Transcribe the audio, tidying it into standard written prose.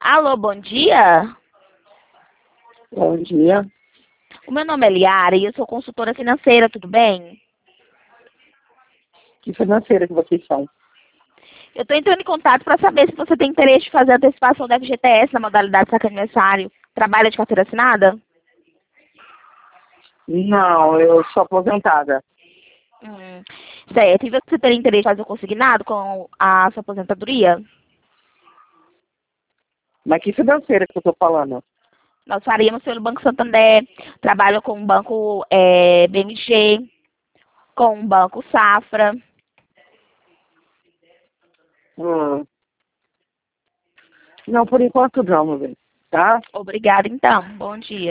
Alô, bom dia. Bom dia. O meu nome é Liara e eu sou consultora financeira, tudo bem? Que financeira que vocês são? Eu estou entrando em contato para saber se você tem interesse em fazer a antecipação do FGTS na modalidade saque aniversário. Trabalha de carteira assinada? Não, eu sou aposentada. Certo. E você teria interesse em fazer o consignado com a sua aposentadoria? Mas que financeira que eu tô falando? Nós faríamos pelo Banco Santander, trabalho com o Banco BMG, com o Banco Safra. Hum. Não, por enquanto não, meu bem. Tá? Obrigada, então. Bom dia.